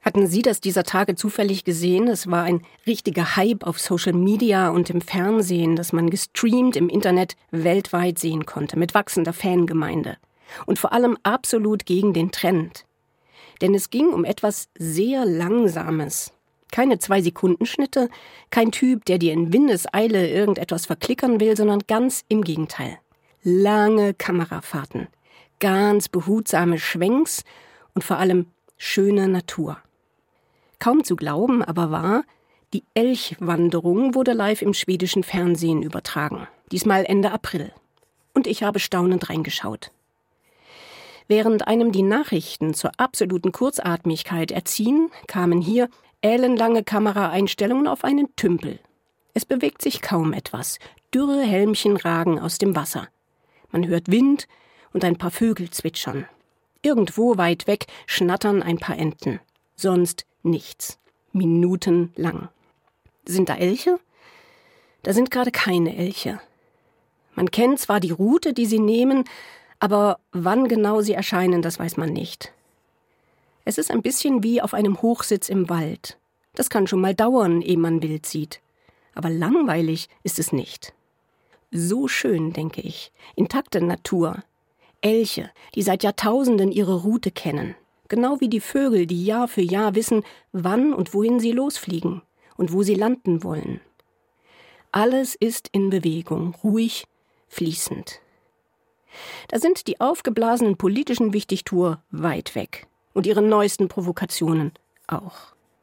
Hatten Sie das dieser Tage zufällig gesehen? Es war ein richtiger Hype auf Social Media und im Fernsehen, das man gestreamt im Internet weltweit sehen konnte, mit wachsender Fangemeinde. Und vor allem absolut gegen den Trend. Denn es ging um etwas sehr Langsames. Keine 2-Sekunden-Schnitte, kein Typ, der dir in Windeseile irgendetwas verklickern will, sondern ganz im Gegenteil. Lange Kamerafahrten, ganz behutsame Schwenks und vor allem schöne Natur. Kaum zu glauben, aber wahr, die Elchwanderung wurde live im schwedischen Fernsehen übertragen. Diesmal Ende April. Und ich habe staunend reingeschaut. Während einem die Nachrichten zur absoluten Kurzatmigkeit erziehen, kamen hier ellenlange Kameraeinstellungen auf einen Tümpel. Es bewegt sich kaum etwas. Dürre Helmchen ragen aus dem Wasser. Man hört Wind und ein paar Vögel zwitschern. Irgendwo weit weg schnattern ein paar Enten. Sonst nichts. Minutenlang. Sind da Elche? Da sind gerade keine Elche. Man kennt zwar die Route, die sie nehmen, aber wann genau sie erscheinen, das weiß man nicht. Es ist ein bisschen wie auf einem Hochsitz im Wald. Das kann schon mal dauern, ehe man Wild sieht. Aber langweilig ist es nicht. So schön, denke ich. Intakte Natur. Elche, die seit Jahrtausenden ihre Route kennen. Genau wie die Vögel, die Jahr für Jahr wissen, wann und wohin sie losfliegen und wo sie landen wollen. Alles ist in Bewegung, ruhig, fließend. Da sind die aufgeblasenen politischen Wichtigtuer weit weg und ihre neuesten Provokationen auch.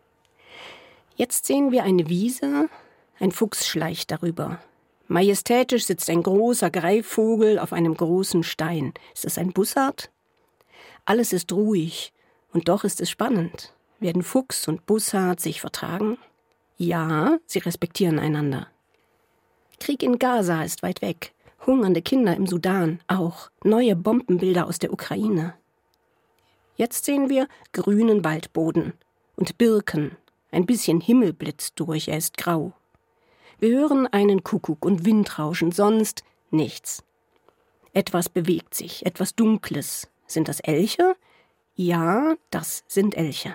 Jetzt sehen wir eine Wiese, ein Fuchs schleicht darüber. Majestätisch sitzt ein großer Greifvogel auf einem großen Stein. Ist das ein Bussard? Alles ist ruhig. Und doch ist es spannend. Werden Fuchs und Bussard sich vertragen? Ja, sie respektieren einander. Krieg in Gaza ist weit weg. Hungernde Kinder im Sudan auch. Neue Bombenbilder aus der Ukraine. Jetzt sehen wir grünen Waldboden und Birken. Ein bisschen Himmel blitzt durch, er ist grau. Wir hören einen Kuckuck und Windrauschen, sonst nichts. Etwas bewegt sich, etwas Dunkles. Sind das Elche? Ja, das sind Elche.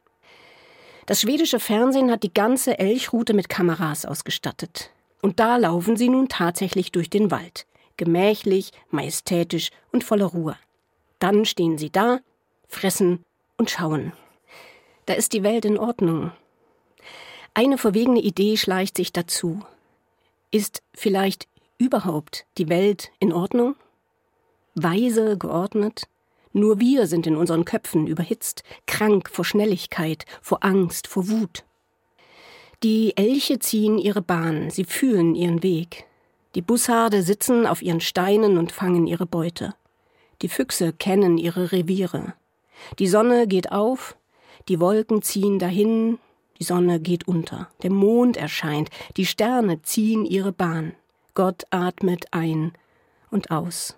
Das schwedische Fernsehen hat die ganze Elchroute mit Kameras ausgestattet. Und da laufen sie nun tatsächlich durch den Wald. Gemächlich, majestätisch und voller Ruhe. Dann stehen sie da, fressen und schauen. Da ist die Welt in Ordnung. Eine verwegene Idee schleicht sich dazu. Ist vielleicht überhaupt die Welt in Ordnung? Weise, geordnet? Nur wir sind in unseren Köpfen überhitzt, krank vor Schnelligkeit, vor Angst, vor Wut. Die Elche ziehen ihre Bahn, sie fühlen ihren Weg. Die Bussarde sitzen auf ihren Steinen und fangen ihre Beute. Die Füchse kennen ihre Reviere. Die Sonne geht auf, die Wolken ziehen dahin, die Sonne geht unter. Der Mond erscheint, die Sterne ziehen ihre Bahn. Gott atmet ein und aus.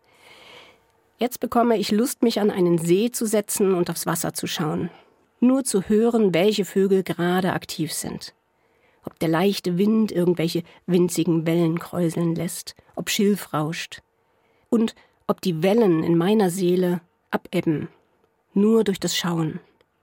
Jetzt bekomme ich Lust, mich an einen See zu setzen und aufs Wasser zu schauen. Nur zu hören, welche Vögel gerade aktiv sind. Ob der leichte Wind irgendwelche winzigen Wellen kräuseln lässt, ob Schilf rauscht. Und ob die Wellen in meiner Seele abebben. Nur durch das Schauen.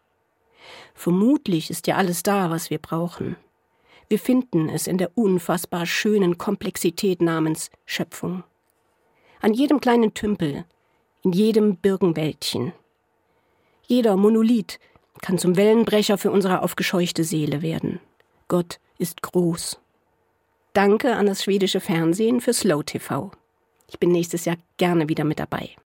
Vermutlich ist ja alles da, was wir brauchen. Wir finden es in der unfassbar schönen Komplexität namens Schöpfung. An jedem kleinen Tümpel, in jedem Birkenwäldchen. Jeder Monolith kann zum Wellenbrecher für unsere aufgescheuchte Seele werden. Gott ist groß. Danke an das schwedische Fernsehen für Slow TV. Ich bin nächstes Jahr gerne wieder mit dabei.